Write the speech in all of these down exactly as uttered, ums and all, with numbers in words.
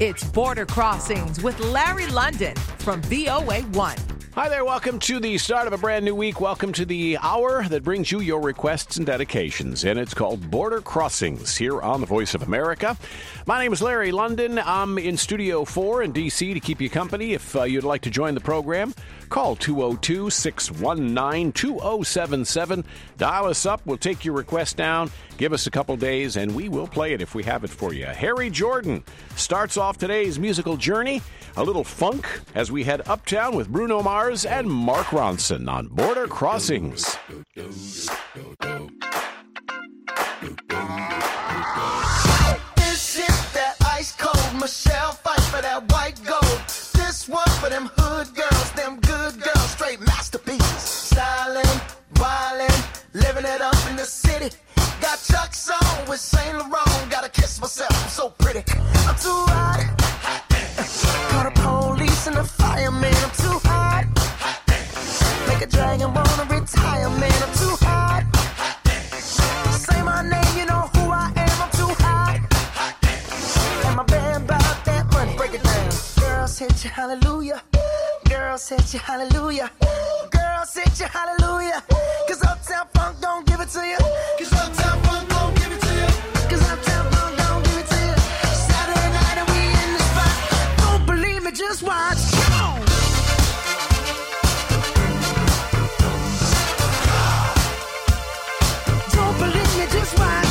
It's Border Crossings with Larry London from V O A one. Hi there, welcome to the start of a brand new week. Welcome to the hour that brings you your requests and dedications, and it's called Border Crossings here on the Voice of America. My name is Larry London. I'm in Studio four in D C to keep you company. If uh, you'd like to join the program, call two oh two, six one nine, two oh seven seven. Dial us up. We'll take your request down. Give us a couple days, and we will play it if we have it for you. Harry Jordan starts off today's musical journey. A little funk as we head uptown with Bruno Mars and Mark Ronson on Border Crossings. This is that ice cold Michelle fight for that white gold. This one for them hood girls, them good girls, straight masterpieces. Styling, wildin', living it up in the city. Got Chuck's on with Saint Laurent. Gotta kiss myself, I'm so pretty. I'm too hot. Call the police and the fireman. I'm too hot. Make a dragon wanna retire, man. I'm too hot. Say my name, you know who I am. I'm too hot. And my band bought that money. Break it down. Girls hit you, hallelujah. Girls hit you, hallelujah. Girls hit you, hallelujah. Cause Uptown Funk don't give it to you. Cause Uptown Funk don't give it to you. Cause Uptown Funk don't give it to you. Saturday night and we in the spot. Don't believe me, just watch. Come on. Don't believe me, just watch.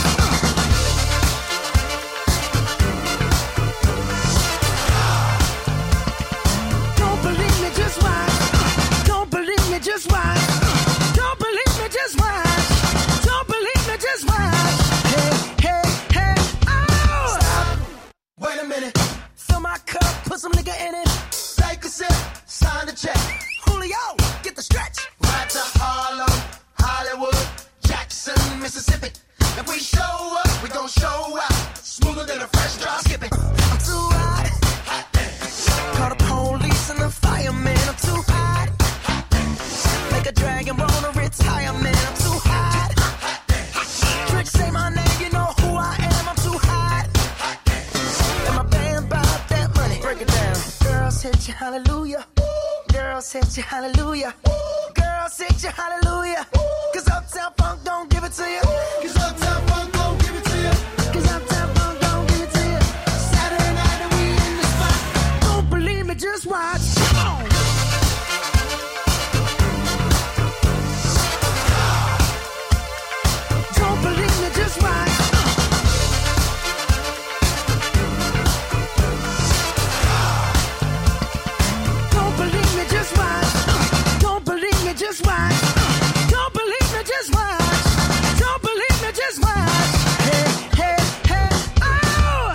Don't believe me, just watch. Don't believe me, just watch. Don't believe me, just watch. Don't believe me, just watch. Hey, hey, hey, oh! Stop. Wait a minute. Fill my cup, put some nigga in it. Take a sip, sign the check. Julio, get the stretch. Right to Harlem, Hollywood, Jackson, Mississippi. If we show up, we gon' show out. Smoother than a fresh drop skipping. I'm too hot. Call the police and the fireman. I'm too hot. Make a dragon wanna retire, man. I'm too hot. Trick, say my name, you know who I am. I'm too hot. And my band bought that money. Break it down. Girls hit you, hallelujah. Girls hit you, hallelujah. Girls hit you, hallelujah. Cause Uptown Funk don't give it to you. Cause Uptown Funk don't give it to you. Cause Uptown Funk don't give it to you. Saturday night and we in the spot. Don't believe me, just watch. Come on. Don't believe me, just watch. Don't believe me, just watch. Don't believe me, just watch. Don't believe me, just watch. Don't believe me, just watch. Hey, hey, hey, oh!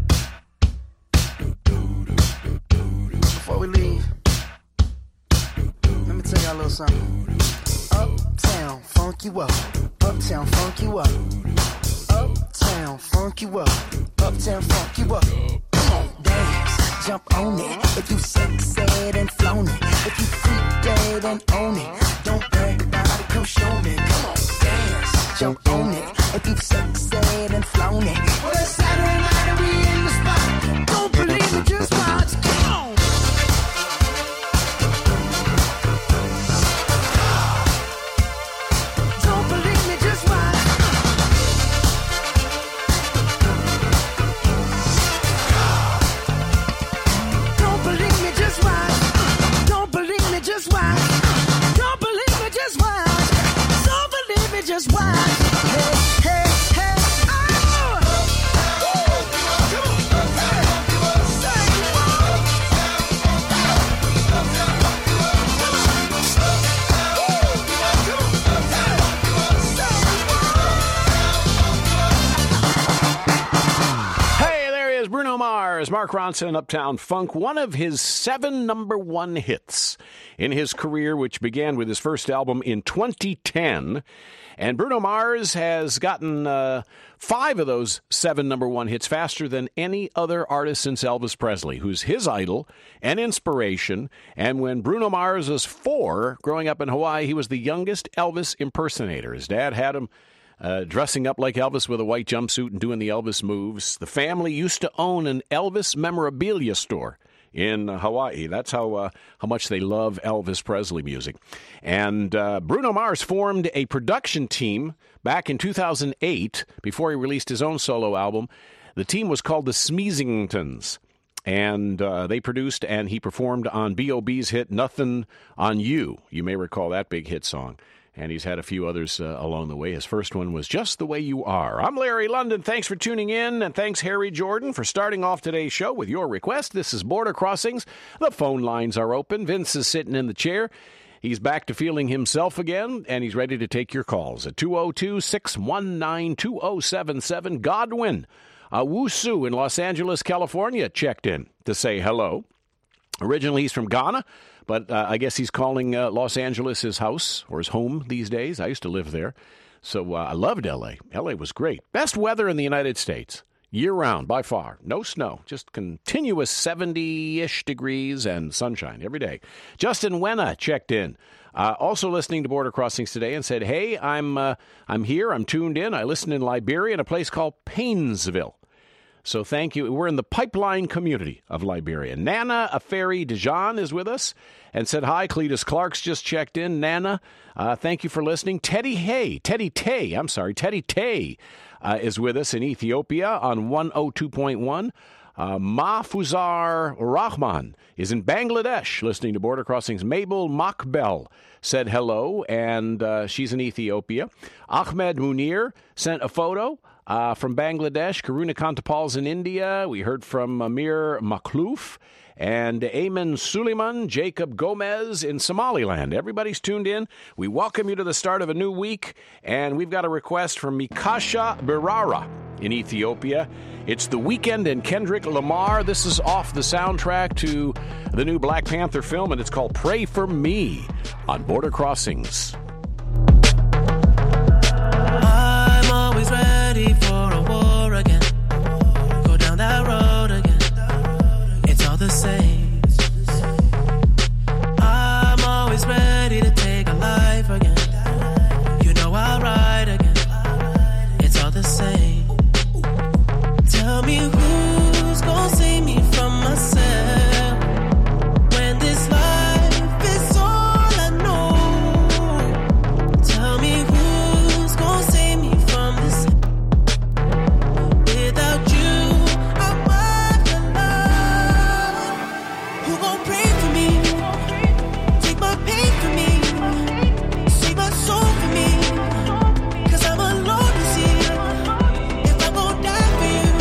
Before we leave, let me tell y'all a little something. Uptown, funk you up. Uptown, funk you up. Uptown, funk you up. Uptown, funk you up. Come on, dance, jump on it. If you sexed and flown it. If you freak dead and own it. Don't brag about it, come show me. Come on, dance, jump on it. If you sexed and flown it. Well, it's Saturday night and we in the spot. Don't believe it, just watch. Come on. Don't believe me, just watch. Don't believe me, just watch. Don't believe me, just watch. Don't believe me, just watch. Don't believe me, just watch. Hey, hey, hey, oh! Hey, there is Bruno Mars, Mark Ronson, Uptown Funk, one of his seven number one hits in his career, which began with his first album in twenty ten. And Bruno Mars has gotten uh, five of those seven number one hits faster than any other artist since Elvis Presley, who's his idol and inspiration. And when Bruno Mars was four, growing up in Hawaii, he was the youngest Elvis impersonator. His dad had him uh, dressing up like Elvis with a white jumpsuit and doing the Elvis moves. The family used to own an Elvis memorabilia store in Hawaii. That's how uh, how much they love Elvis Presley music. And uh, Bruno Mars formed a production team back in two thousand eight before he released his own solo album. The team was called the Smeezingtons. And uh, they produced and he performed on B O B's hit Nothing on You. You may recall that big hit song. And he's had a few others uh, along the way. His first one was Just the Way You Are. I'm Larry London. Thanks for tuning in. And thanks, Harry Jordan, for starting off today's show with your request. This is Border Crossings. The phone lines are open. Vince is sitting in the chair. He's back to feeling himself again, and he's ready to take your calls at two oh two, six one nine, two oh seven seven. Godwin Uh, Wusu in Los Angeles, California, checked in to say hello. Originally, he's from Ghana, but uh, I guess he's calling uh, Los Angeles his house or his home these days. I used to live there, so uh, I loved L A. L A was great. Best weather in the United States, year-round, by far. No snow, just continuous seventy-ish degrees and sunshine every day. Justin Wenna checked in. Uh, also listening to Border Crossings today and said, hey, I'm uh, I'm here, I'm tuned in. I listen in Liberia in a place called Paynesville. So thank you. We're in the pipeline community of Liberia. Nana Aferi Dijon is with us and said hi. Cletus Clark's just checked in. Nana, uh, thank you for listening. Teddy Hay, Teddy Tay, I'm sorry, Teddy Tay uh, is with us in Ethiopia on one oh two point one. Uh, Mahfuzar Rahman is in Bangladesh listening to Border Crossings. Mabel Makbel said hello, and uh, she's in Ethiopia. Ahmed Munir sent a photo uh, from Bangladesh. Karuna Kantapal's in India. We heard from Amir Makhlouf and Ayman Suleiman, Jacob Gomez in Somaliland. Everybody's tuned in. We welcome you to the start of a new week, and we've got a request from Mikasha Birara in Ethiopia. It's The Weeknd and Kendrick Lamar. This is off the soundtrack to the new Black Panther film, and it's called Pray For Me on Border Crossings. I'm always ready for a war again. Go down that road again. It's all the same. I'm always ready to take a life again. You know I'll ride again. It's all the same. Tell me who's gonna save me from myself when this life is all I know. Tell me who's gonna save me from this. Without you, I'm alone. Who gon' pray for me? Take my pain for me. Save my soul for me. Cause I'm alone to see. If I'm gonna die for you,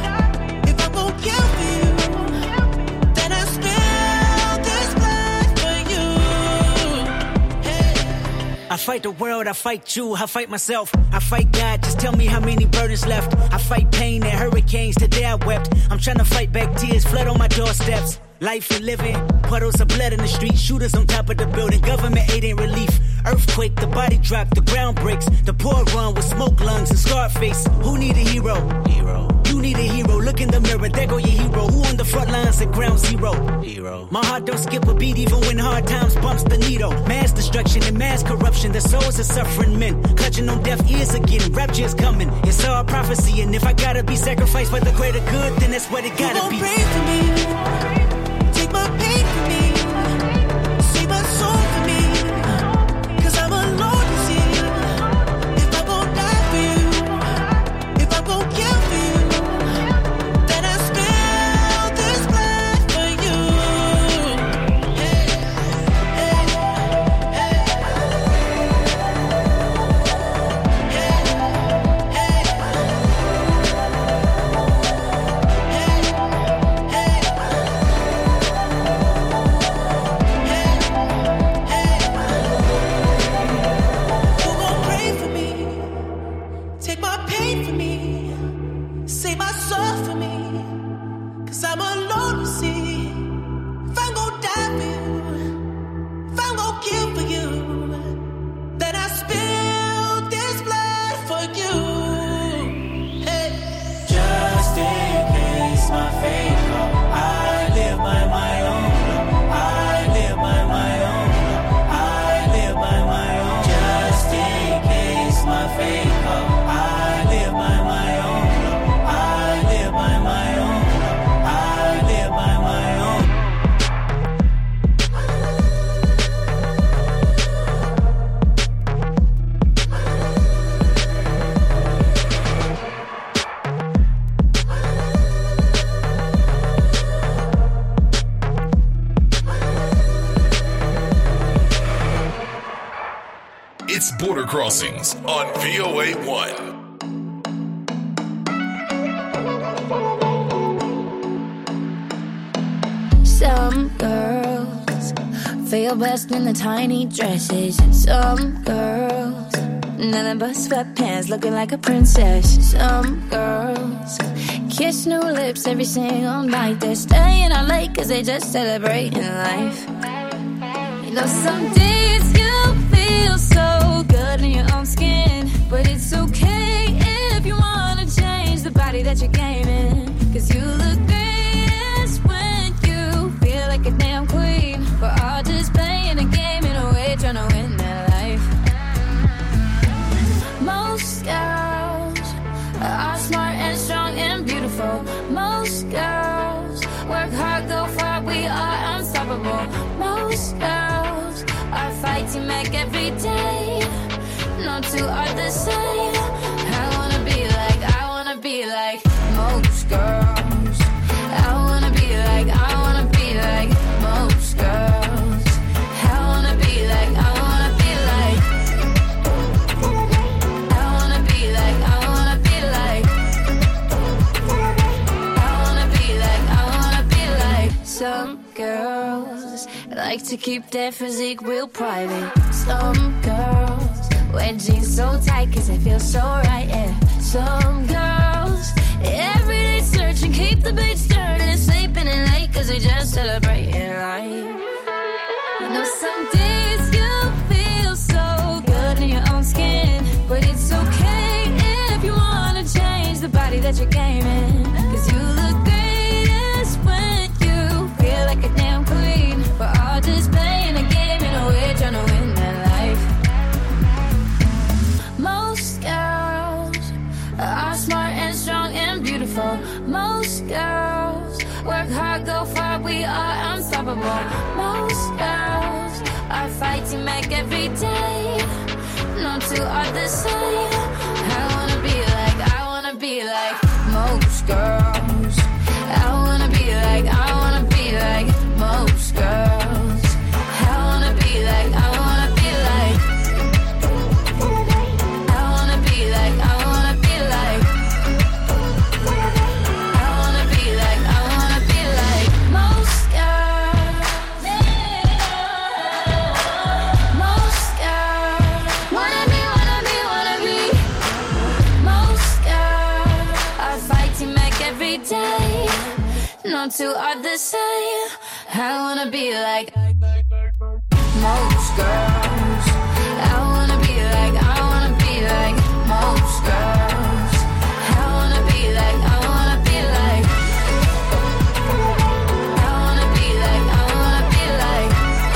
I fight the world, I fight you, I fight myself, I fight God, just tell me how many burdens left. I fight pain and hurricanes, today I wept. I'm trying to fight back tears, flood on my doorsteps. Life and living, puddles of blood in the street, shooters on top of the building, government aid ain't relief. Earthquake, the body drop, the ground breaks, the poor run with smoke lungs and scarred face. Who need a hero? Hero. You need a hero, look in the mirror, there go your hero. Who on the front lines at ground zero? Hero. My heart don't skip a beat even when hard times bumps the needle. Mass destruction and mass corruption, the souls of suffering men. Clutching on deaf ears again, rapture's coming. It's all prophecy, and if I gotta be sacrificed for the greater good, then that's what it gotta be. You gon' pray for me, take my pain for me, save my soul for me, cause I'm alone to see. If I'm gon' die for you, if I'm gon' kill for you, then I spill this blood for you. Hey, hey, hey, hey, who gon' pray for me? Take my pain for me, save my soul for me, cause I'm alone to see. If I'm gon' die for you, if I'm gon' kill for you, then I spill this blood for you. Hey. Just in case my fate come, I live by my own law. I live by my own law. I live by my own. Just in case my fate come. Border Crossings on V O A one. Some girls feel best in the tiny dresses. Some girls, nothing but sweatpants, looking like a princess. Some girls kiss new lips every single night. They're staying out late cause they just celebrating life. You know, some days you feel so good in your own skin, but it's okay if you wanna change the body that you're gaming. Cause you look greatest when you feel like a damn queen. We're all just playing a game in a way, trying to win that life. Most girls are smart and strong and beautiful. Most girls work hard, go far, we are unstoppable. Most girls are fighting back every day. No two are the same. I wanna be like, I wanna be like most girls. I wanna be like, I wanna be like most girls. I wanna be like, I wanna be like. I wanna be like, I wanna be like. I wanna be like, I wanna be like. Some girls like to keep their physique real private. Some girls wear jeans so tight cause they feel so right, yeah. Some girls every day searching, keep the beach stirring, sleeping in late cause they just celebrating life. You know, some days you feel so good in your own skin, but it's okay if you wanna change the body that you're gaming. Cause you look greatest when you feel like a damn queen. We're all just playing a game in a way, trying to win that life. Most girls are smart and strong and beautiful. Most girls work hard, go far, we are unstoppable. Most girls are fighting back every day. No two are the same. I wanna be like, I wanna be like most girls. I wanna be like, I wanna be like most girls. I wanna be like, I wanna be like. I wanna be like, I wanna be like. I wanna be like, I wanna be like most girls. Most girls. Wanna be, wanna be, wanna be. Most girls are fighting back every day. No two are the same. I wanna be like most girls. I wanna be like, I wanna be like most girls. I wanna be like, I wanna be like. I wanna be like, I wanna be like.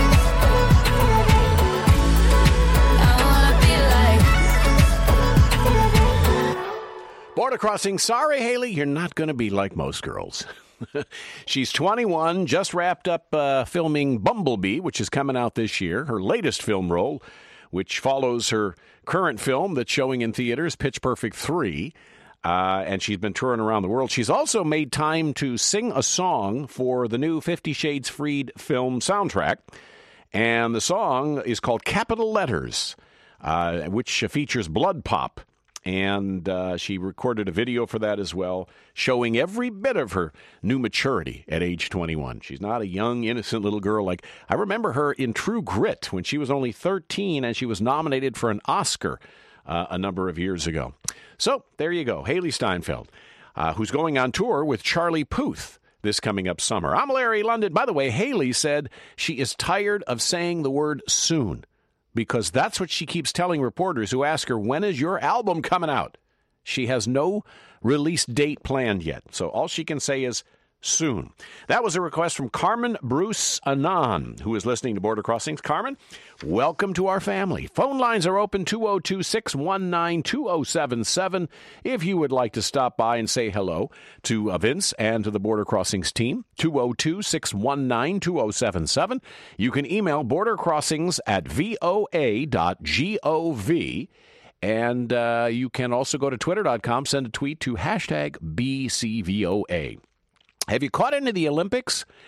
I wanna be like. Border Crossing. Sorry, Haley, you're not going to be like most girls. She's twenty-one, just wrapped up uh, filming Bumblebee, which is coming out this year, her latest film role, which follows her current film that's showing in theaters, Pitch Perfect three, uh, and she's been touring around the world. She's also made time to sing a song for the new Fifty Shades Freed film soundtrack, and the song is called Capital Letters, uh, which features Blood Pop. And uh, she recorded a video for that as well, showing every bit of her new maturity at age twenty-one. She's not a young, innocent little girl. Like, I remember her in True Grit when she was only thirteen and she was nominated for an Oscar uh, a number of years ago. So there you go. Haley Steinfeld, uh, who's going on tour with Charlie Puth this coming up summer. I'm Larry London. By the way, Haley said she is tired of saying the word soon, because that's what she keeps telling reporters who ask her, when is your album coming out? She has no release date planned yet, so all she can say is soon. That was a request from Carmen Bruce Anan, who is listening to Border Crossings. Carmen, welcome to our family. Phone lines are open, two oh two, six one nine, two oh seven seven, if you would like to stop by and say hello to uh, Vince and to the Border Crossings team, two oh two, six one nine, two oh seven seven. You can email bordercrossings at voa dot gov. And uh, you can also go to twitter dot com, send a tweet to hashtag B C V O A. Have you caught into the Olympics?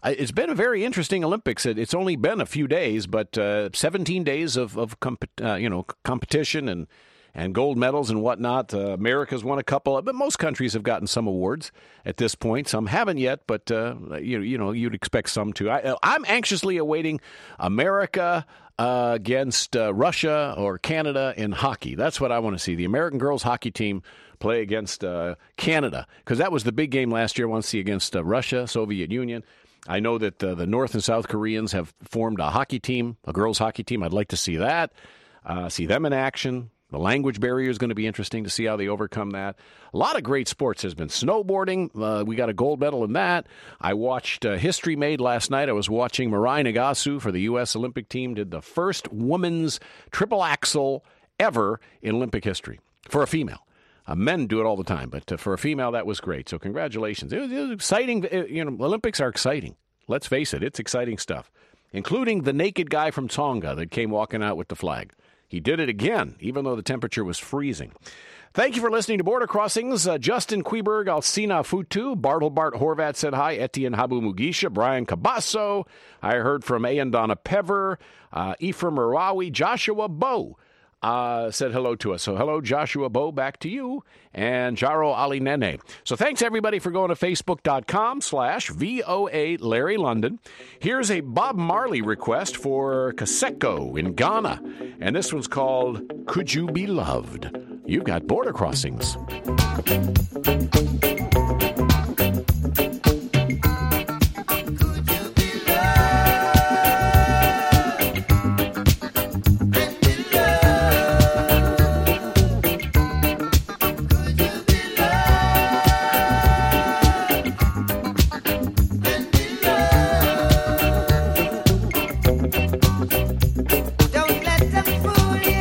it's been a very interesting Olympics. It, it's only been a few days, but uh, seventeen days of, of comp- uh, you know, competition and, and gold medals and whatnot. Uh, America's won a couple, but most countries have gotten some awards at this point. Some haven't yet, but uh, you, you know, you'd expect some to. I, I'm anxiously awaiting America uh, against uh, Russia or Canada in hockey. That's what I want to see. The American girls hockey team play against uh, Canada, because that was the big game last year. I want to see against uh, Russia, Soviet Union. I know that uh, the North and South Koreans have formed a hockey team, a girls' hockey team. I'd like to see that, uh, see them in action. The language barrier is going to be interesting to see how they overcome that. A lot of great sports has been snowboarding. Uh, we got a gold medal in that. I watched uh, History Made last night. I was watching Mirai Nagasu for the U S Olympic team, did the first women's triple axel ever in Olympic history for a female. Uh, men do it all the time, but uh, for a female, that was great. So congratulations. It was, it was exciting. It, you know, Olympics are exciting. Let's face it, it's exciting stuff, including the naked guy from Tonga that came walking out with the flag. He did it again, even though the temperature was freezing. Thank you for listening to Border Crossings. Uh, Justin Queberg, Alcina Futu, Bartle Bart Horvat said hi, Etienne Habu Mugisha, Brian Cabasso. I heard from Ayandana Pever, uh, Ephraim Marawi, Joshua Bowe. Uh, said hello to us. So hello, Joshua Bowe, back to you, and Jaro Ali Nene. So thanks, everybody, for going to facebook.com slash VOA Larry London. Here's a Bob Marley request for Kaseko in Ghana, and this one's called Could You Be Loved? You've got Border Crossings.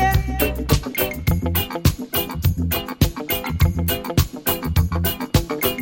Don't let them fool you.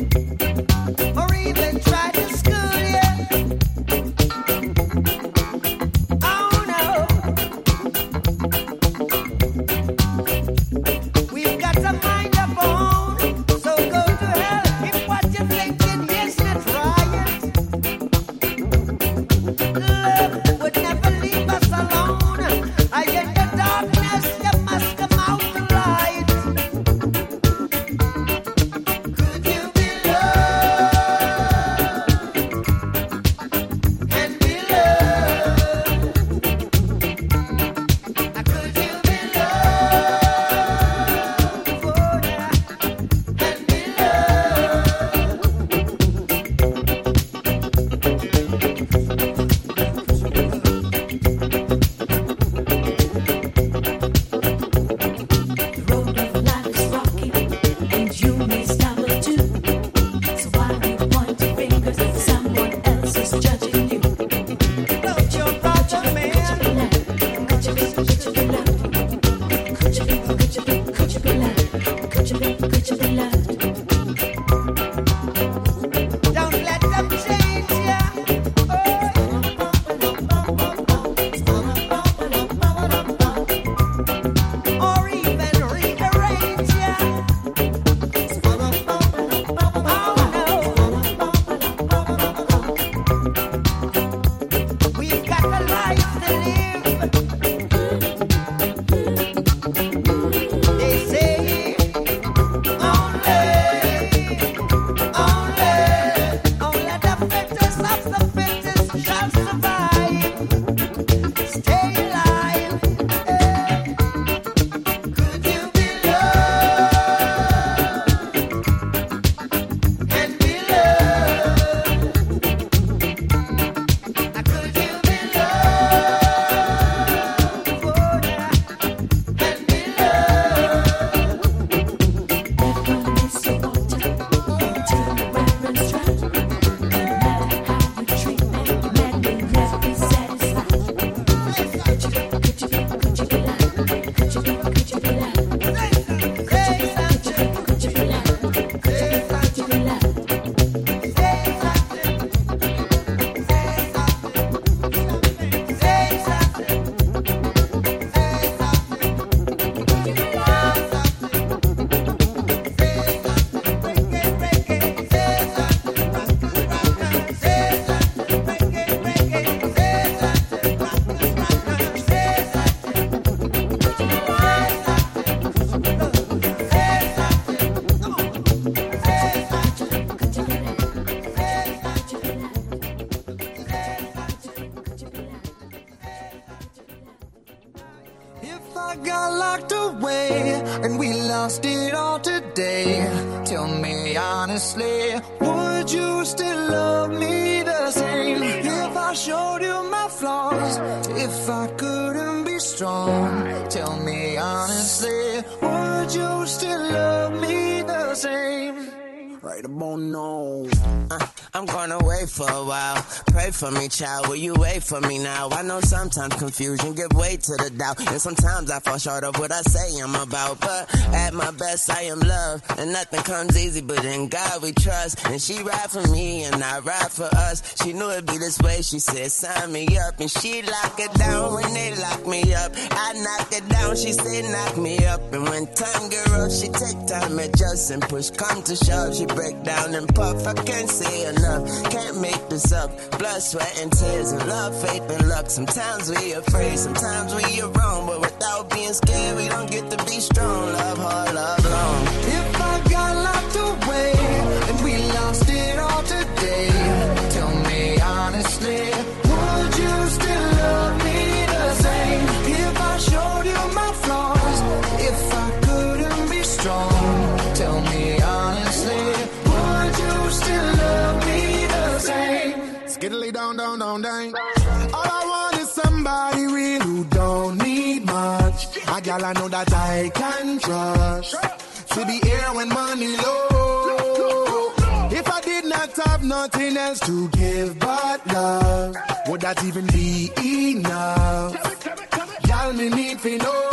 today. Tell me honestly, would you still love me the same if I showed you my flaws? If I couldn't be strong, tell me honestly, would you still love me the same? Right about now. Uh, I'm gonna wait for a while. Pray for me, child. Will you wait for me now? I know sometimes confusion give way to the doubt, and sometimes I fall short of what I say I'm about. But at my best, I am love, and nothing comes easy. But in God we trust, and she ride for me, and I ride for us. She knew it'd be this way. She said, "Sign me up," and she lock it down when they lock me up. I knocked it down. She said, "Knock me up," and when time get rough, she take time, adjust, and push come to shove. She break down and puff. I can't say enough, can't make this up. Blood, sweat, and tears, and love, faith, and luck. Sometimes we afraid, sometimes we are wrong, but without being scared, we don't get to be strong. Love hard, love long. If I got locked away and we lost it all today, tell me honestly, would you still love me the same if I showed you my flaws? If I couldn't be strong, tell me honestly, would you still love me the same? Skiddly down, down, down, down. All I want is somebody real who don't need much. A gal I know that I can trust. To be here when money low. If I did not have nothing else to give but love, would that even be enough? Gal, me need to know.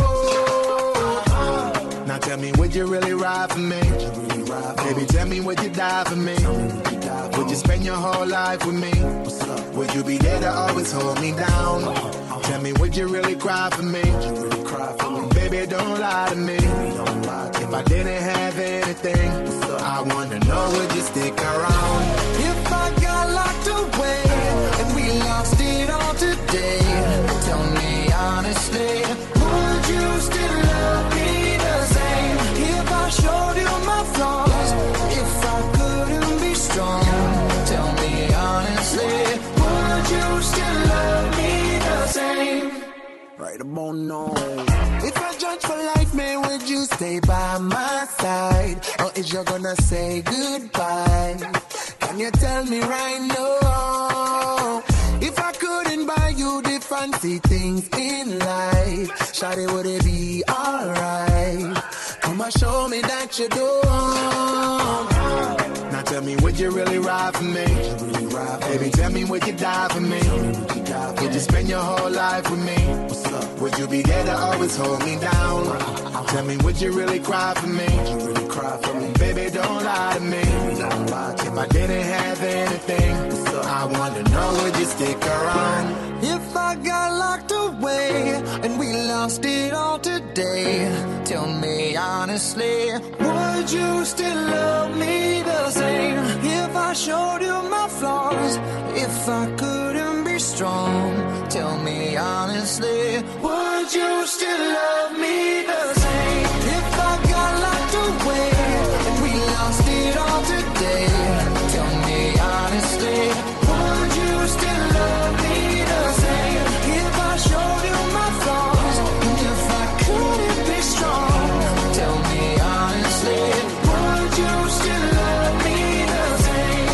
Now tell me, would you really ride for me? Baby, tell me, would you die for me? Would you spend your whole life with me? Would you be there to always hold me down? Tell me, would you really cry for me? Baby, don't lie to me. If I didn't have anything, I wanna know, would you stick around? If I got locked away and we lost it all today, tell me honestly, would you still love me the same if I showed you my flaws? If I couldn't be strong, tell me honestly, would you still love me the same? Right about now. If I judge for life, man, would you stay by my side? Or is you gonna say goodbye? Can you tell me right now? If I couldn't buy you the fancy things in life, shawty, would it be alright? Come and show me that you do. Now tell me, would you really ride for me? Baby, tell me, would you die for me? Would you spend your whole life with me? Would you be there to always hold me down? Tell me, would you really cry for me? Baby, don't lie to me. If I didn't have anything, I want to know, would you stick around? If I got locked away and we lost it all today, tell me honestly, would you still love me the same if I showed you my flaws? If I couldn't be strong, tell me honestly, would you still love me the same if I got locked away and we lost it all today? Tell me honestly, would you still love me the same if I showed you my flaws? And if I couldn't be strong, tell me honestly, would you still love me the same?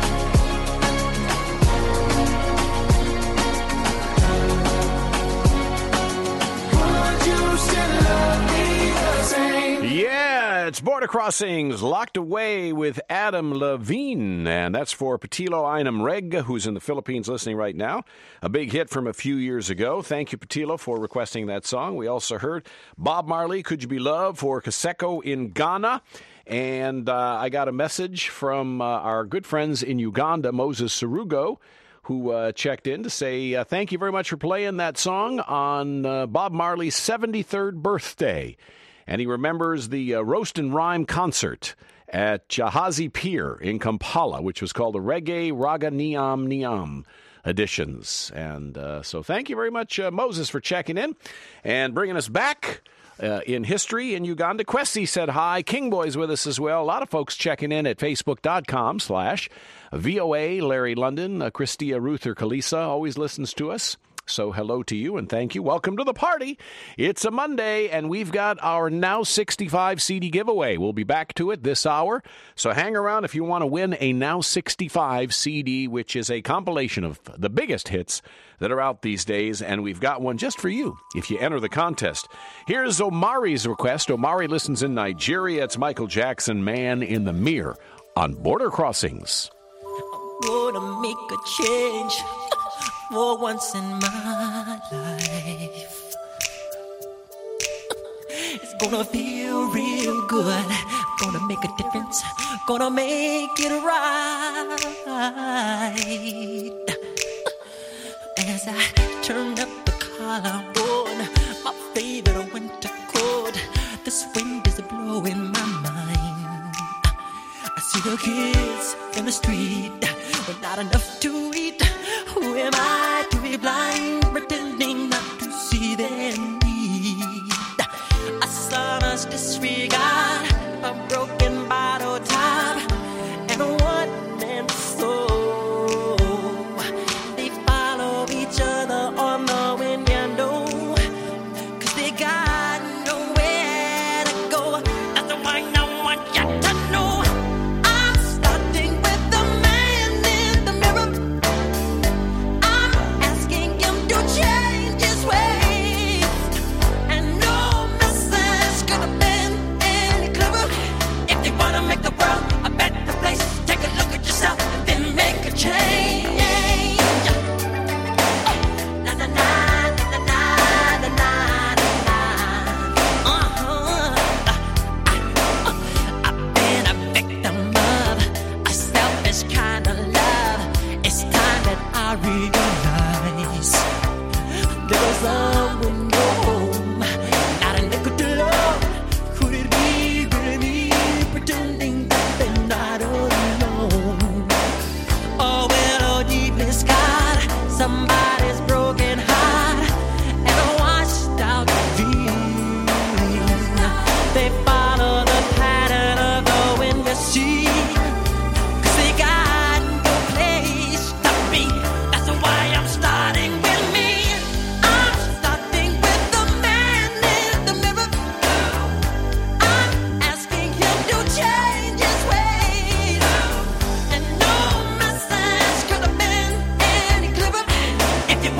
Would you still love me the same? Yeah, it's Border Crossings, Locked Away with Adam Levine. And that's for Patilo Einem Reg, who's in the Philippines listening right now. A big hit from a few years ago. Thank you, Patilo, for requesting that song. We also heard Bob Marley, Could You Be Loved, for Kaseko in Ghana. And uh, I got a message from uh, our good friends in Uganda, Moses Sarugo, who uh, checked in to say, uh, thank you very much for playing that song on uh, Bob Marley's seventy-third birthday. And he remembers the uh, Roast and Rhyme concert at Jahazi Pier in Kampala, which was called the Reggae Raga Niam Niam editions. And uh, so thank you very much, uh, Moses, for checking in and bringing us back uh, in history in Uganda. Kwesi said hi. King Boy's with us as well. A lot of folks checking in at facebook.com slash VOA. Larry London, uh, Christia Ruther Kalisa always listens to us. So hello to you and thank you. Welcome to the party. It's a Monday, and we've got our Now sixty-five C D giveaway. We'll be back to it this hour, so hang around if you want to win a Now sixty-five C D, which is a compilation of the biggest hits that are out these days, and we've got one just for you if you enter the contest. Here's Omari's request. Omari listens in Nigeria. It's Michael Jackson, Man in the Mirror, on Border Crossings. I'm gonna make a change for once in my life. It's gonna feel real good. Gonna make a difference. Gonna make it right. As I turn up the collar on my favorite winter coat, this wind is blowing my mind. I see the kids in the street with not enough to eat. Who am I to be blind, pretending not to see their need? A son's disregard, a broken bottle top, and a one-man soul. They follow each other on the window, 'cause they got nowhere to go. That's why I want you to know I'm starting with the man in the mirror. I'm asking him to change his ways, and no message could have been any clearer. If you wanna make the world a better place, take a look at yourself and then make a change. Na na na na na na na na. Uh-huh. I've been a victim of a selfish kind of love. It's time that I realize there was someone home, not a nickel to love. Could it be really me pretending that they're not alone? Oh, well, oh, deepness, God, somebody's broken heart and a washed out feeling. They follow the pattern of the wind, you see, 'cause they got no place to be. That's why I'm starting with me. I'm starting with the man in the mirror. I'm asking him to change his ways, and no message could have been any clearer. If you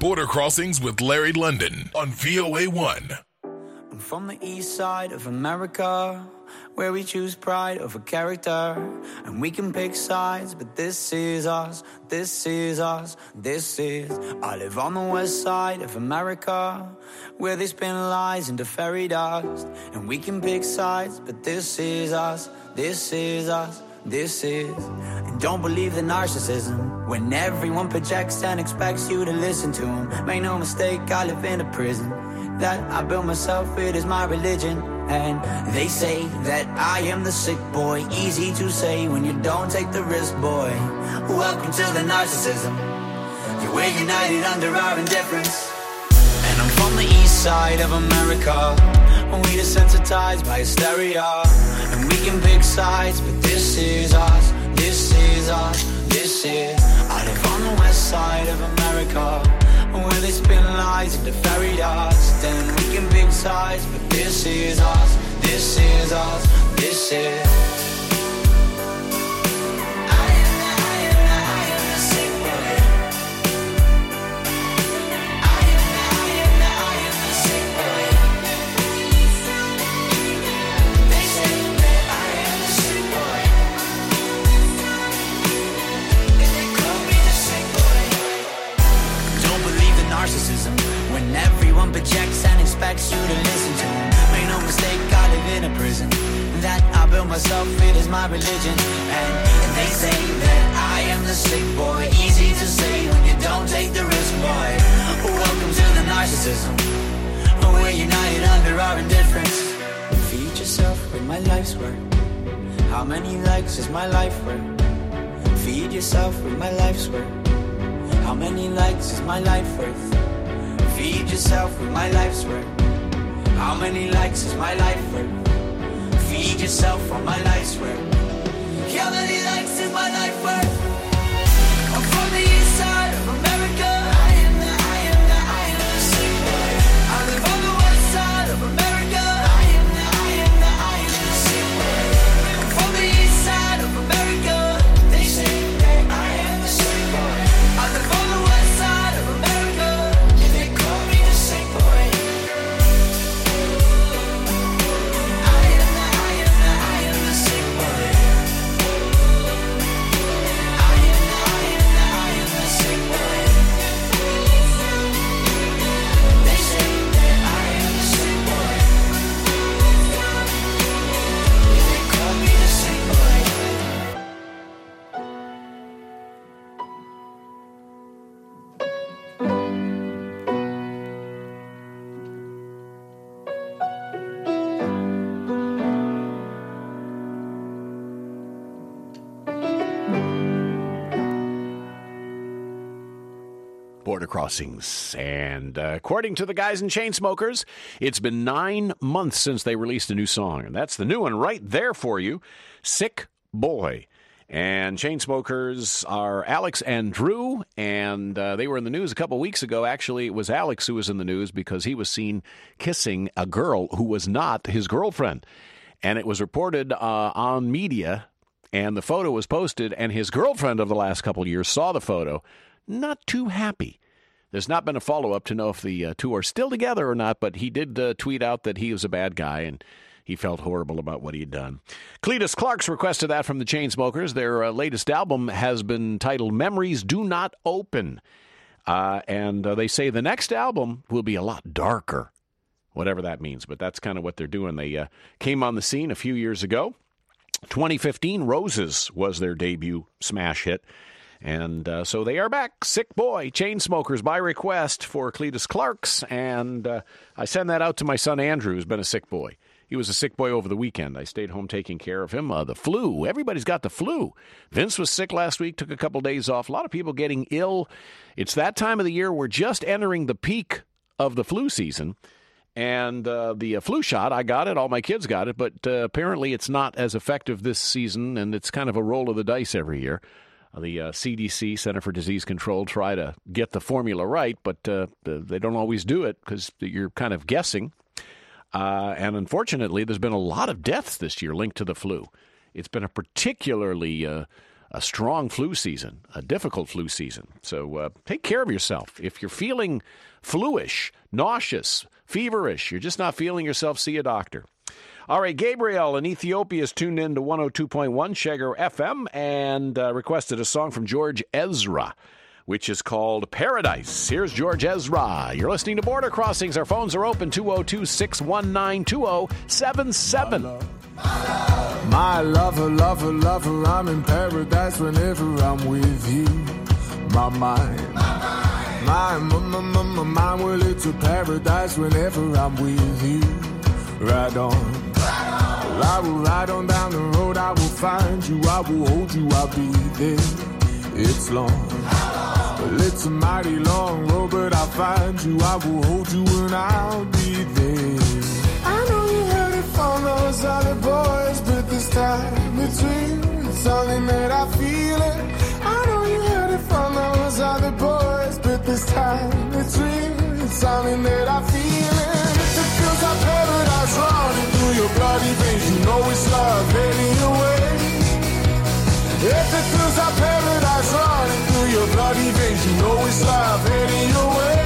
Border Crossings with Larry London on V O A one. I'm from the east side of America, where we choose pride over character, and we can pick sides, but this is us, this is us, this is. I live on the west side of America, where they spin lies into fairy dust, and we can pick sides, but this is us, this is us, this is. And don't believe the narcissism, when everyone projects and expects you to listen to them. Make no mistake, I live in a prison that I built myself, it is my religion. And they say that I am the sick boy, easy to say when you don't take the risk, boy. Welcome to the narcissism, yeah, we're united under our indifference. And I'm from the east side of America, we desensitized by hysteria, and we can pick sides, but this is us, this is us, this is. I live on the west side of America, where they spin lies into fairy dust, and we can pick sides, but this is us, this is us, this is. When everyone projects and expects you to listen to them. Make no mistake, I live in a prison that I built myself, it is my religion. And, and they say that I am the sick boy, easy to say when you don't take the risk, boy. Welcome to the narcissism, we're united under our indifference. Feed yourself with my life's work. How many likes is my life worth? Feed yourself with my life's work. How many likes is my life worth? Feed yourself with my life's work. How many likes is my life worth? Feed yourself with my life's work. How many likes is my life worth? I'm from the east side of America. I am the, I am the, I am the sick boy. I live on the west side of America. I am the, I am the, I am the sick boy. I'm from the east side of America. They say that I am the sick boy. I live on the west side of America. Border Crossings. And uh, according to the guys in Chainsmokers, it's been nine months since they released a new song. And that's the new one right there for you, Sick Boy. And Chainsmokers are Alex and Drew, and uh, they were in the news a couple weeks ago. Actually, it was Alex who was in the news because he was seen kissing a girl who was not his girlfriend. And it was reported uh, on media, and the photo was posted, and his girlfriend of the last couple of years saw the photo. Not too happy. There's not been a follow-up to know if the uh, two are still together or not, but he did uh, tweet out that he was a bad guy and he felt horrible about what he had done. Cletus Clarks requested that from the Chainsmokers. Their uh, latest album has been titled Memories Do Not Open. Uh, and uh, they say the next album will be a lot darker, whatever that means. But that's kind of what they're doing. They uh, came on the scene a few years ago. twenty fifteen, Roses was their debut smash hit. And uh, so they are back. Sick Boy, Chainsmokers by request for Cletus Clarks. And uh, I send that out to my son Andrew, who's been a sick boy. He was a sick boy over the weekend. I stayed home taking care of him. Uh, the flu. Everybody's got the flu. Vince was sick last week, took a couple days off. A lot of people getting ill. It's that time of the year. We're just entering the peak of the flu season. And uh, the uh, flu shot, I got it. All my kids got it. But uh, apparently it's not as effective this season, and it's kind of a roll of the dice every year. The uh, C D C, Center for Disease Control, try to get the formula right, but uh, they don't always do it because you're kind of guessing. Uh, and unfortunately, there's been a lot of deaths this year linked to the flu. It's been a particularly uh, a strong flu season, a difficult flu season. So uh, take care of yourself. If you're feeling fluish, nauseous, feverish, you're just not feeling yourself, see a doctor. All right, Gabriel in Ethiopia is tuned in to one oh two point one Chegar F M and uh, requested a song from George Ezra, which is called Paradise. Here's George Ezra. You're listening to Border Crossings. Our phones are open, two oh two, six one nine, two oh seven seven. My lover, lover, lover, I'm in paradise whenever I'm with you. My mind, my, my, my, my, my mind, well, it's a paradise whenever I'm with you. Ride on. I will ride on down the road, I will find you, I will hold you, I'll be there. It's long, well, it's a mighty long road, but I'll find you, I will hold you, and I'll be there. I know you heard it from those other boys, but this time it's real, it's something that I feel it. I know you heard it from those other boys, but this time it's real, it's something that I feel it. If it feels like paradise running through your bloody veins, you know it's love heading your way. If it feels like paradise running through your bloody veins, you know it's love heading your way.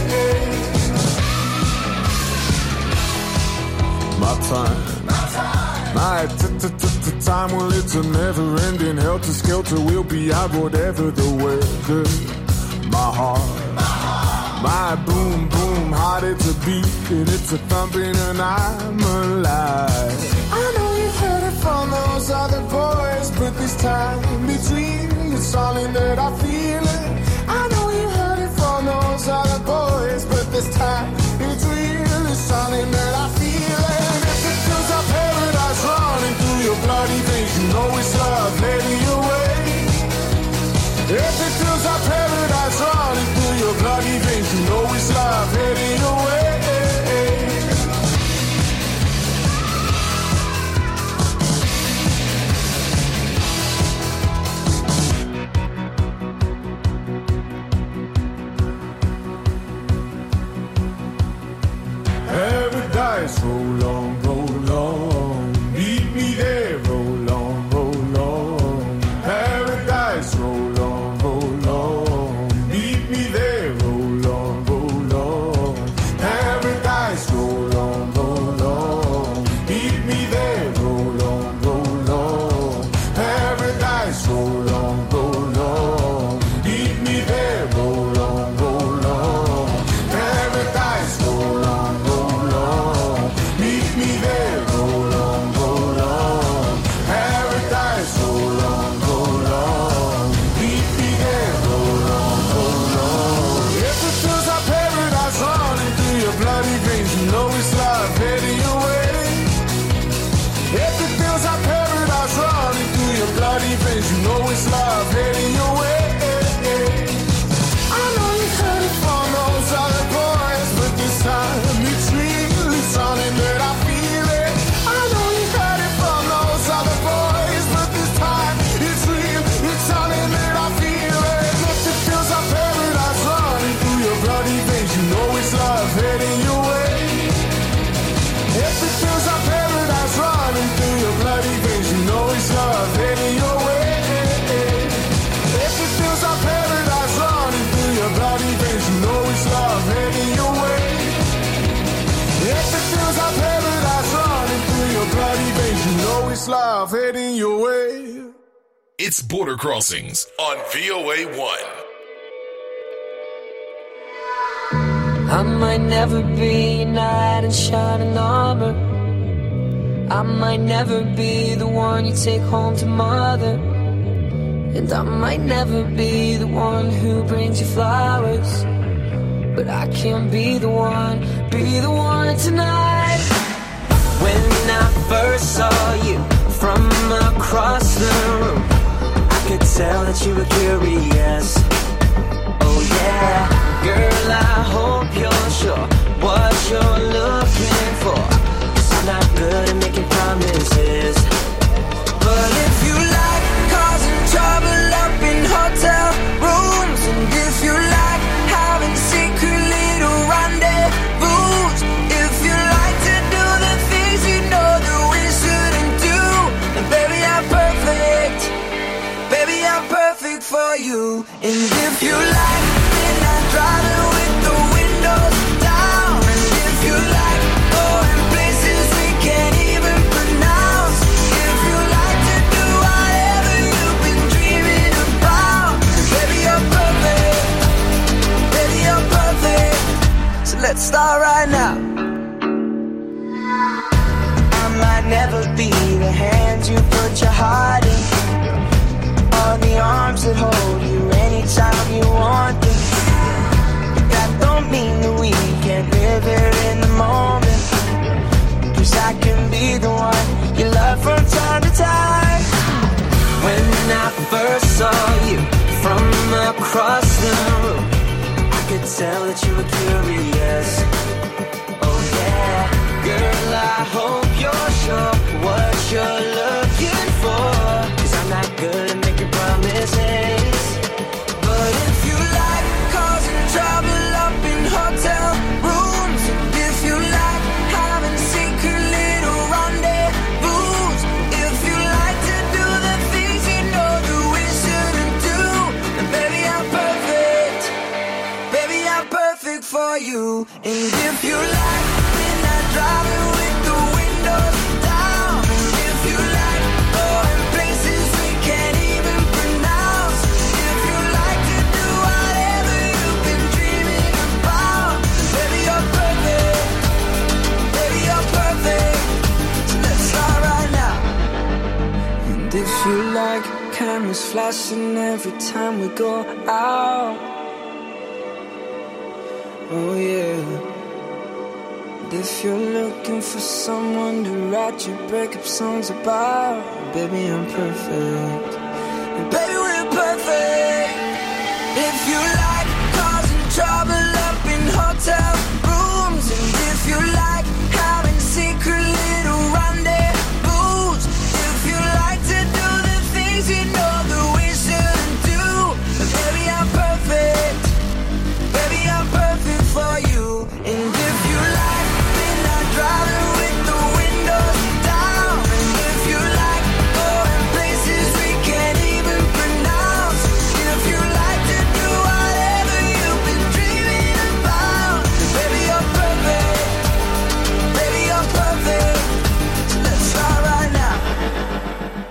My time, my time, well, it's a never-ending helter-skelter. We'll be out whatever the weather. My heart, my boom, boom, heart, it's a beat, and it's a thumping, and I'm alive. I know you heard it from those other boys, but this time it's real, it's something that I feel it. I know you heard it from those other boys, but this time it's real, it's something that I feel it. If it feels like paradise running through your bloody veins, you know it's love heading your way. If it feels like paradise running through your bloody veins, you know it's love heading your way. Paradise, roll on, roll on, meet me there, roll on, roll on. Paradise, roll on, roll on, meet me there, roll on, roll on. Paradise, roll on, roll on, meet me there, roll on, roll on. Paradise, roll on, roll on, meet me there, roll on, roll on. Paradise, roll on. You know it's love heading your way. I know you heard it from those other boys, but this time it's real, it's something that I feel it. I know you heard it from those other boys, but this time it's real, it's something that I feel it. If it feels like paradise running through your bloody veins, you know it's love heading your way. If it feels like paradise running through your bloody veins, you know it's love heading your way. Love heading your way. If it feels like paradise running through your bloody veins, you know it's love heading your way. It's Border Crossings on V O A one. I might never be a knight in shining armor. I might never be the one you take home to mother. And I might never be the one who brings you flowers. But I can be the one, be the one tonight. When I first saw you from across the room, I could tell that you were curious. Oh yeah, girl, I hope you're sure what you're looking for. 'Cause I'm not good at making promises. But if you like causing trouble up in hotel rooms, and if you like having secret little rendezvous, if you like to do the things you know that we shouldn't do, then baby, I'm perfect. Baby, for you. And if you like, then I'm driving with the windows down. And if you like, going places we can't even pronounce. If you like to do whatever you've been dreaming about. Baby, you're perfect. Baby, you're perfect. So let's start right now. I might never be the hand you put your heart in, or the arms that hold you anytime you want them. That don't mean that we can't live here in the moment. Cause I can be the one you love from time to time. When I first saw you from across the room, I could tell that you were curious. Oh yeah. Girl, I hope you're sure what you're looking for. Cause I'm not good at making promises. But if you like causing trouble up in hotel rooms, and if you like having secret little rendezvous, if you like to do the things you know that we shouldn't do, then baby, I'm perfect. Baby, I'm perfect for you. And if you like, driving with the windows down. And if you like, going places we can't even pronounce. If you like to do whatever you've been dreaming about. Baby, you're perfect. Baby, you're perfect. So let's start right now. And if you like, cameras flashing every time we go out. Oh yeah. If you're looking for someone to write your breakup songs about, baby, I'm perfect. And baby, we're perfect. If you like causing trouble up in hotel rooms, and if you like having secret little rendezvous, if you like to do the things you know that we shouldn't do, then baby, I'm perfect. Baby, I'm perfect for you. And if you like, driving with the windows down. And if you like, going places we can't even pronounce. If you like to do whatever you've been dreaming about. Baby, you're perfect. Baby, you're perfect. So let's start right now.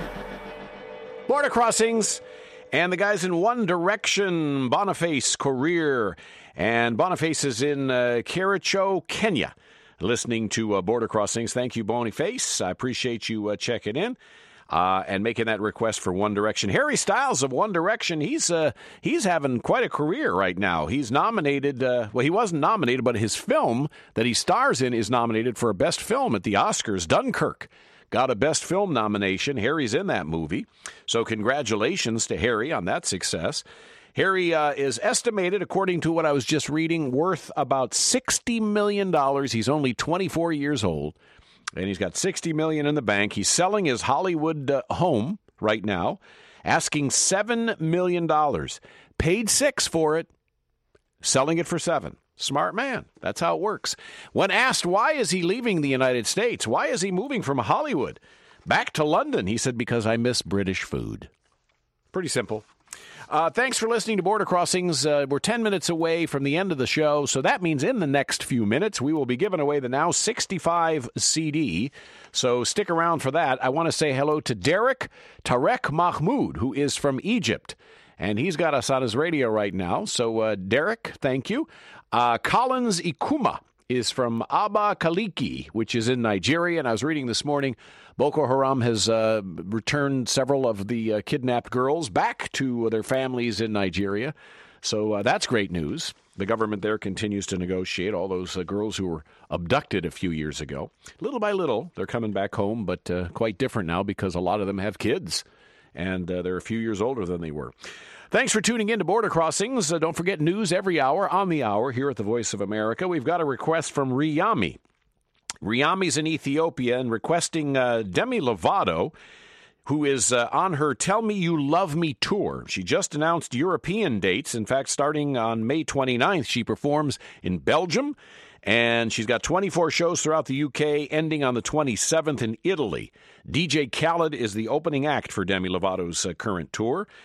Border Crossings and the guys in One Direction, Boniface, Career. And Boniface is in uh, Kericho, Kenya. Listening to uh, Border Crossings. Thank you, Boniface. I appreciate you uh, checking in uh, and making that request for One Direction. Harry Styles of One Direction, he's uh, he's having quite a career right now. He's nominated, uh, well, he wasn't nominated, but his film that he stars in is nominated for a Best Film at the Oscars. Dunkirk got a Best Film nomination. Harry's in that movie. So congratulations to Harry on that success. Harry uh, is estimated, according to what I was just reading, worth about sixty million dollars. He's only twenty-four years old, and he's got sixty million dollars in the bank. He's selling his Hollywood uh, home right now, asking seven million dollars. Paid six for it, selling it for seven. Smart man. That's how it works. When asked why is he leaving the United States, why is he moving from Hollywood back to London, he said, because I miss British food. Pretty simple. Uh, thanks for listening to Border Crossings. Uh, we're ten minutes away from the end of the show, so that means in the next few minutes we will be giving away the Now sixty-five C D. So stick around for that. I want to say hello to Derek Tarek Mahmoud, who is from Egypt, and he's got us on his radio right now. So, uh, Derek, thank you. Uh, Collins Ikuma is from Aba Kaliki, which is in Nigeria, and I was reading this morning, Boko Haram has uh, returned several of the uh, kidnapped girls back to their families in Nigeria. So uh, that's great news. The government there continues to negotiate all those uh, girls who were abducted a few years ago. Little by little, they're coming back home, but uh, quite different now because a lot of them have kids, and uh, they're a few years older than they were. Thanks for tuning in to Border Crossings. Uh, don't forget news every hour on the hour here at the Voice of America. We've got a request from Riyami. Riyami's in Ethiopia and requesting uh, Demi Lovato, who is uh, on her Tell Me You Love Me tour. She just announced European dates. In fact, starting on May twenty-ninth, she performs in Belgium, and she's got twenty-four shows throughout the U K, ending on the twenty-seventh in Italy. D J Khaled is the opening act for Demi Lovato's uh, current tour.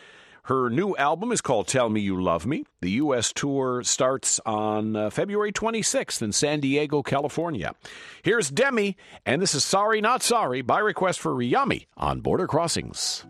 Her new album is called Tell Me You Love Me. The U S tour starts on uh, February twenty-sixth in San Diego, California. Here's Demi, and this is Sorry Not Sorry by request for Riyami on Border Crossings.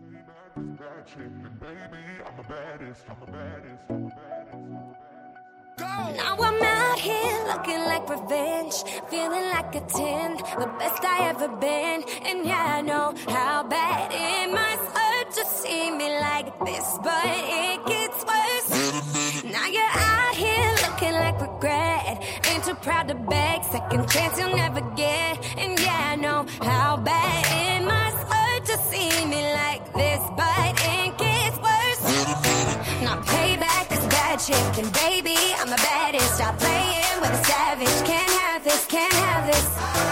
Now I'm out here looking like revenge, feeling like a ten, the best I ever been. And yeah, I know how bad it must hurt to see me like this, but it gets worse. Now you're out here looking like regret, ain't too proud to beg, second chance you'll never get. And yeah, I know how bad it must hurt to see me like this, but it gets worse. Now payback is bad chick, and baby, I'm the baddest. Stop playing with a savage. Can't have this, can't have this.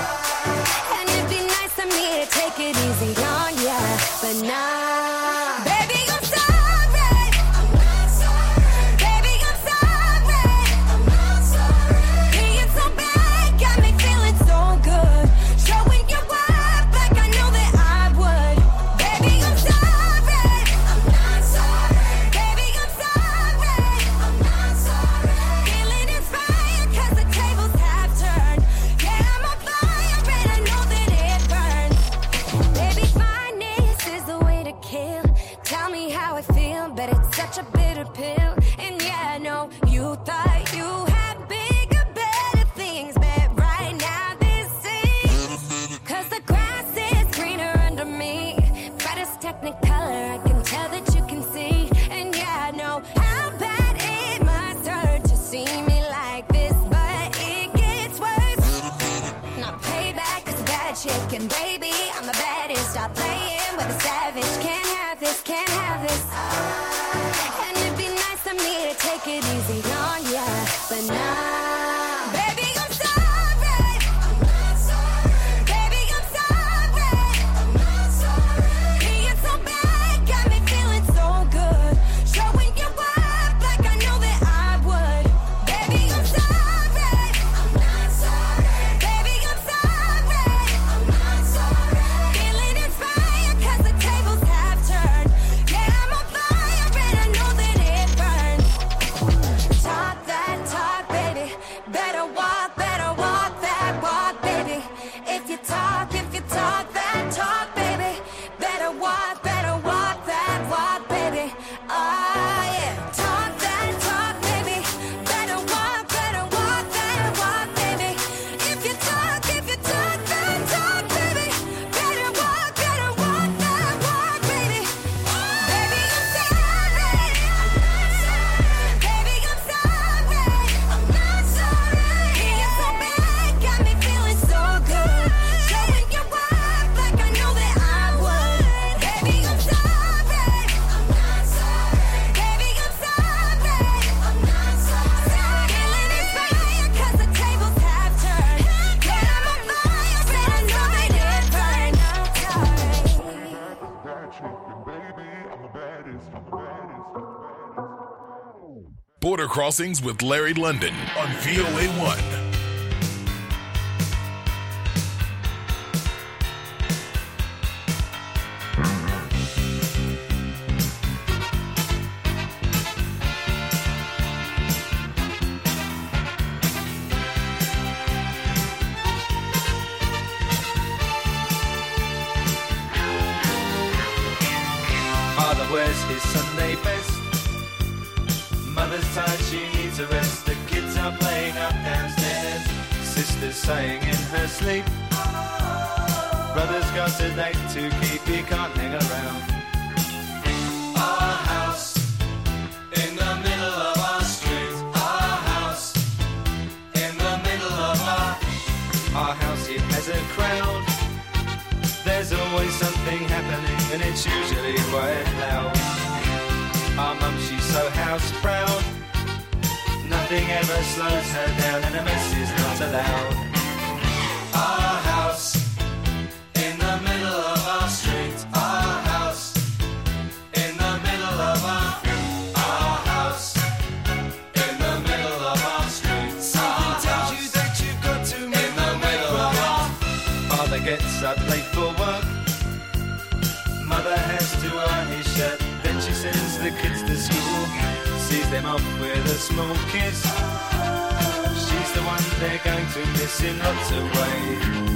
And it'd be nice of me to take it easy on ya, but nah. Baby, I'm sorry. I'm not sorry. Baby, I'm sorry. I'm not sorry. Being so bad got me feeling so good. Showing you up like I know that I would. Baby, I'm sorry. I'm not sorry. Baby, I'm sorry. I'm not sorry. Feeling inspired 'cause the tables have turned. Yeah, I'm a fire and I know that it burns. Baby, fineness is the way to kill. Tell me how I feel, but it's such a bitter pill. And yeah, I know you thought you had bigger, better things, but right now this is 'cause the grass is greener under me. Brightest technicolor, I can tell that you can see. And yeah, I know how bad it must hurt to see me like this, but it gets worse. Now payback is bad chick, and baby, I'm the baddest. Stop playing with a savage. Can't have this, can't have this. And it'd be nice of me to take it easy on ya, but nah. Baby, I'm sorry. I'm not sorry. Baby, I'm sorry. I'm not sorry. Being so bad got me feeling so good. Showing you up like I know that I would. Baby, I'm sorry. I'm not sorry. Baby, I'm sorry. I'm not sorry. Feeling inspired 'cause the tables have turned. Yeah, I'm on fire and I know that it burns. Talk that talk, baby. Better walk, better walk that walk, baby. If you talk, if you talk that talk, baby. Better walk, better walk that walk, baby. Ah, yeah. Talk that talk, baby. Better walk, better walk that walk, baby. If you talk, if you talk that talk, baby. Better walk, better walk that walk, baby. Baby, I'm sorry. I'm not sorry. Baby, I'm sorry. I'm not sorry. Being so bad got me feeling so good. Showing you up like I know that I would. Baby, I'm sorry. I'm not sorry. Baby, I'm sorry. I'm not sorry. Feeling inspired 'cause the tables have turned. Yeah, I'm on fire and I know that it burns. Border Crossings with Larry London on V O A one. Father wears his Sunday best. Mother's tired, she needs a rest. The kids are playing up downstairs. Sister's sighing in her sleep. Brother's got a date to keep, he can't hang around. Our house in the middle of our street. Our house in the middle of our Our house, it has a crowd. There's always something happening and it's usually quite loud. Our mum, she's so house proud. Nothing ever slows her down and a mess is not allowed. Our house in the middle of our street. Our house in the middle of our Our house in the middle of our street. Something tells you that you've got to move in the middle of our Father gets up late for work. Mother has to iron his shirt. Then she sends the kids him off with a small kiss. She's the one they're going to miss in lots of ways.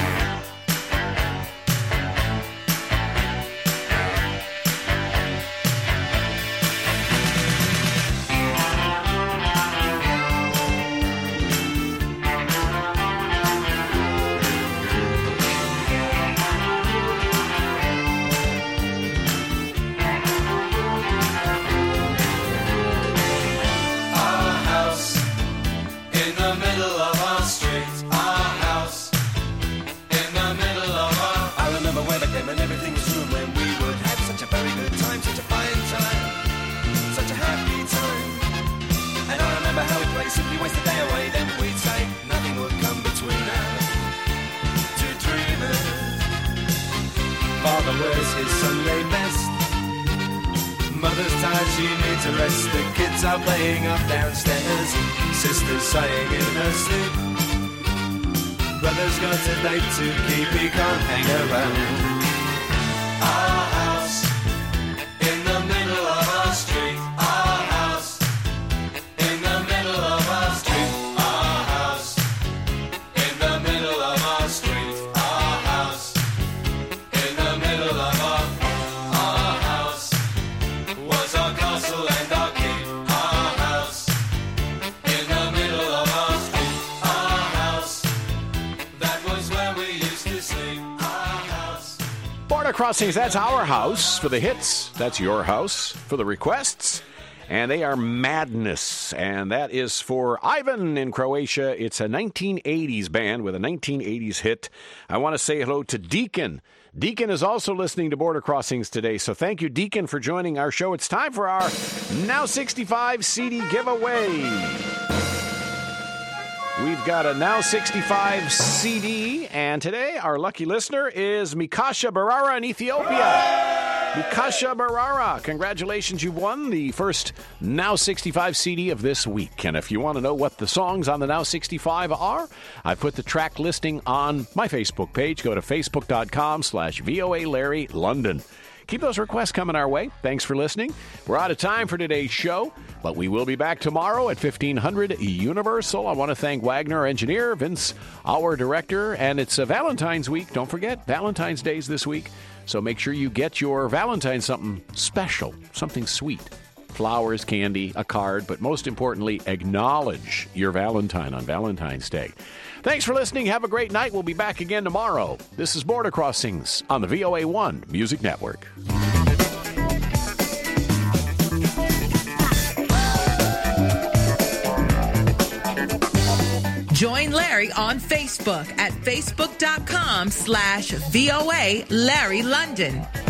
Simply waste the day away, then we'd say nothing would come between us. Two dreamers. Father wears his Sunday best. Mother's tired, she needs a rest. The kids are playing up downstairs. Sister's sighing in her sleep. Brother's got a date to keep, he can't hang around. Our house in the middle of our street. Our house in the middle of our street. Our house in the middle of our street. Our house in the middle of our our house was our castle and our keep. Our house in the middle of our street. Our house, that was where we used to sleep. Our house. Border Crossings, that's our house for the hits. That's your house for the requests. And they are Madness. And that is for Ivan in Croatia. It's a nineteen eighties band with a nineteen eighties hit. I want to say hello to Deacon. Deacon is also listening to Border Crossings today. So thank you, Deacon, for joining our show. It's time for our Now sixty-five C D giveaway. We've got a Now sixty-five C D, and today our lucky listener is Mikasha Barara in Ethiopia. Mikasha Barara, congratulations, you've won the first Now sixty-five C D of this week. And if you want to know what the songs on the Now sixty-five are, I put the track listing on my Facebook page. Go to facebook.com slash VOA Larry London. Keep those requests coming our way. Thanks for listening. We're out of time for today's show, but we will be back tomorrow at fifteen hundred Universal. I want to thank Wagner, our engineer, Vince, our director, and it's a Valentine's week. Don't forget, Valentine's Day's this week, so make sure you get your Valentine something special, something sweet. Flowers, candy, a card, but most importantly, acknowledge your Valentine on Valentine's Day. Thanks for listening. Have a great night. We'll be back again tomorrow. This is Border Crossings on the V O A one Music Network. Join Larry on Facebook at facebook.com slash VOA Larry London.